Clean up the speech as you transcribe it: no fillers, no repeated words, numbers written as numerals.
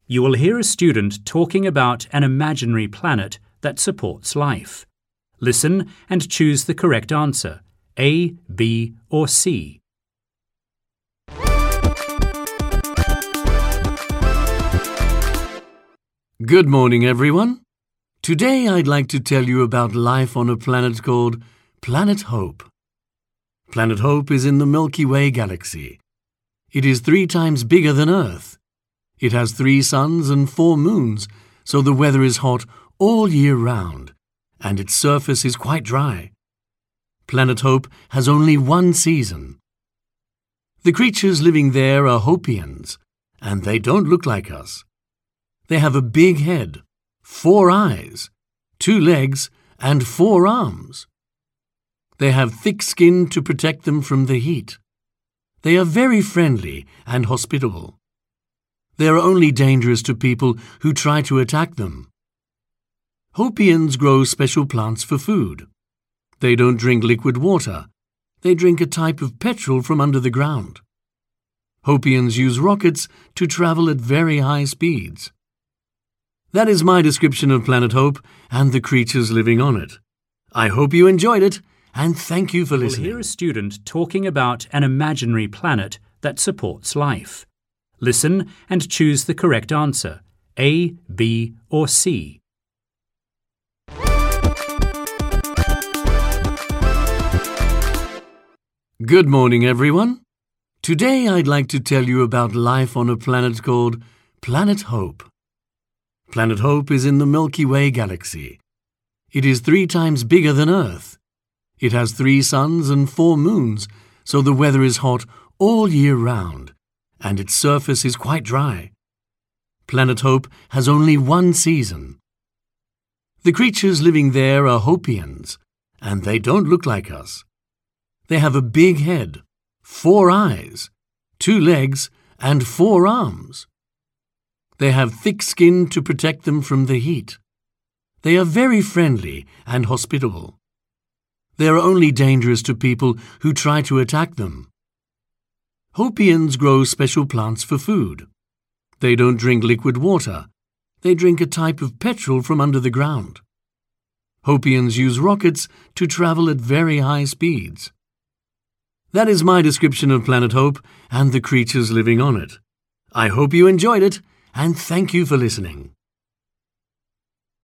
You will hear a student talking about an imaginary planet that supports life. Listen and choose the correct answer, A, B, or C. Good morning, everyone. Today I'd like to tell you about life on a planet called Planet Hope. Planet Hope is in the Milky Way galaxy. It is 3 times bigger than Earth. It has 3 suns and 4 moons, so the weather is hot all year round, and its surface is quite dry. Planet Hope has only 1 season. The creatures living there are Hopians, and they don't look like us. They have a big head, 4 eyes, 2 legs, and 4 arms. They have thick skin to protect them from the heat. They are very friendly and hospitable. They are only dangerous to people who try to attack them. Hopians grow special plants for food. They don't drink liquid water. They drink a type of petrol from under the ground. Hopians use rockets to travel at very high speeds. That is my description of Planet Hope and the creatures living on it. I hope you enjoyed it, and thank you for listening. We'll hear a student talking about an imaginary planet that supports life. Listen and choose the correct answer, A, B, or C. Good morning, everyone. Today I'd like to tell you about life on a planet called Planet Hope. Planet Hope is in the Milky Way galaxy. It is 3 times bigger than Earth. It has 3 suns and 4 moons, so the weather is hot all year round, and its surface is quite dry. Planet Hope has only 1 season. The creatures living there are Hopians, and they don't look like us. They have a big head, 4 eyes, 2 legs, and 4 arms. They have thick skin to protect them from the heat. They are very friendly and hospitable. They are only dangerous to people who try to attack them. Hopians grow special plants for food. They don't drink liquid water. They drink a type of petrol from under the ground. Hopians use rockets to travel at very high speeds. That is my description of Planet Hope and the creatures living on it. I hope you enjoyed it, and thank you for listening.